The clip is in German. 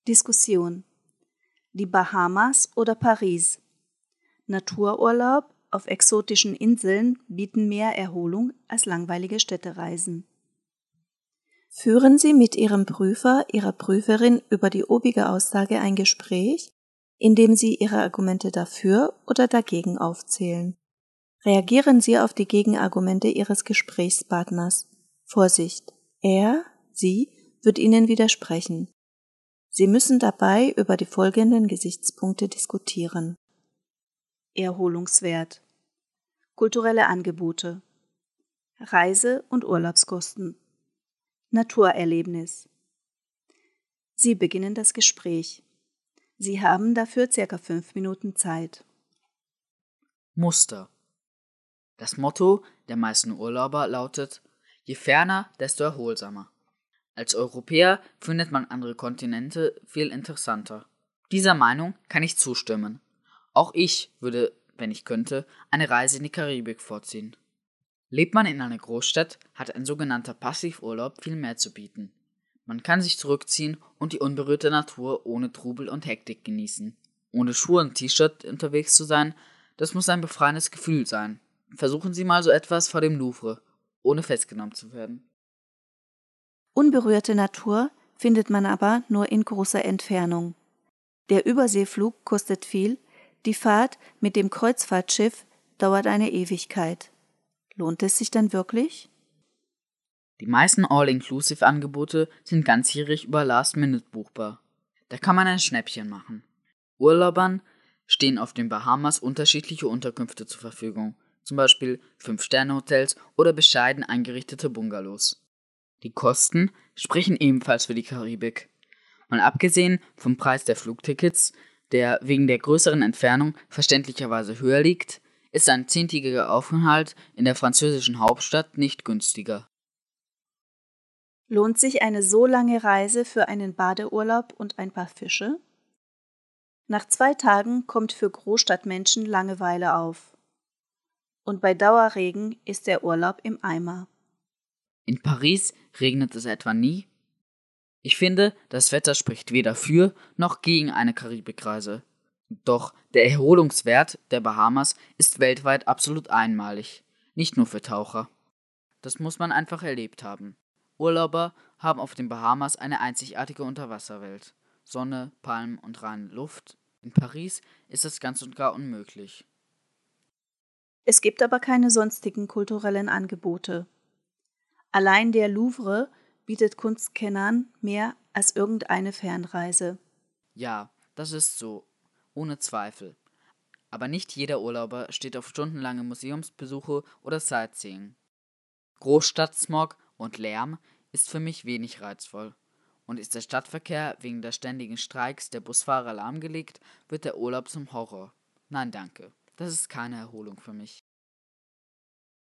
Diskussion: Die Bahamas oder Paris? Natururlaub auf exotischen Inseln bieten mehr Erholung als langweilige Städtereisen. Führen Sie mit Ihrem Prüfer, Ihrer Prüferin über die obige Aussage ein Gespräch, in dem Sie Ihre Argumente dafür oder dagegen aufzählen. Reagieren Sie auf die Gegenargumente Ihres Gesprächspartners. Vorsicht, er, sie wird Ihnen widersprechen. Sie müssen dabei über die folgenden Gesichtspunkte diskutieren. Erholungswert, kulturelle Angebote, Reise- und Urlaubskosten, Naturerlebnis. Sie beginnen das Gespräch. Sie haben dafür ca. 5 Minuten Zeit. Muster. Das Motto der meisten Urlauber lautet: Je ferner, desto erholsamer. Als Europäer findet man andere Kontinente viel interessanter. Dieser Meinung kann ich zustimmen. Auch ich würde, wenn ich könnte, eine Reise in die Karibik vorziehen. Lebt man in einer Großstadt, hat ein sogenannter Passivurlaub viel mehr zu bieten. Man kann sich zurückziehen und die unberührte Natur ohne Trubel und Hektik genießen. Ohne Schuhe und T-Shirt unterwegs zu sein, das muss ein befreiendes Gefühl sein. Versuchen Sie mal so etwas vor dem Louvre, ohne festgenommen zu werden. Unberührte Natur findet man aber nur in großer Entfernung. Der Überseeflug kostet viel, die Fahrt mit dem Kreuzfahrtschiff dauert eine Ewigkeit. Lohnt es sich dann wirklich? Die meisten All-Inclusive-Angebote sind ganzjährig über Last-Minute buchbar. Da kann man ein Schnäppchen machen. Urlaubern stehen auf den Bahamas unterschiedliche Unterkünfte zur Verfügung, zum Beispiel 5-Sterne-Hotels oder bescheiden eingerichtete Bungalows. Die Kosten sprechen ebenfalls für die Karibik. Mal abgesehen vom Preis der Flugtickets, der wegen der größeren Entfernung verständlicherweise höher liegt, ist ein 10-tägiger Aufenthalt in der französischen Hauptstadt nicht günstiger. Lohnt sich eine so lange Reise für einen Badeurlaub und ein paar Fische? Nach 2 Tagen kommt für Großstadtmenschen Langeweile auf. Und bei Dauerregen ist der Urlaub im Eimer. In Paris regnet es etwa nie? Ich finde, das Wetter spricht weder für noch gegen eine Karibikreise. Doch der Erholungswert der Bahamas ist weltweit absolut einmalig, nicht nur für Taucher. Das muss man einfach erlebt haben. Urlauber haben auf den Bahamas eine einzigartige Unterwasserwelt. Sonne, Palmen und reine Luft. In Paris ist das ganz und gar unmöglich. Es gibt aber keine sonstigen kulturellen Angebote. Allein der Louvre bietet Kunstkennern mehr als irgendeine Fernreise. Ja, das ist so, ohne Zweifel. Aber nicht jeder Urlauber steht auf stundenlange Museumsbesuche oder Sightseeing. Großstadtsmog und Lärm ist für mich wenig reizvoll. Und ist der Stadtverkehr wegen der ständigen Streiks der Busfahrer lahmgelegt, wird der Urlaub zum Horror. Nein, danke. Das ist keine Erholung für mich.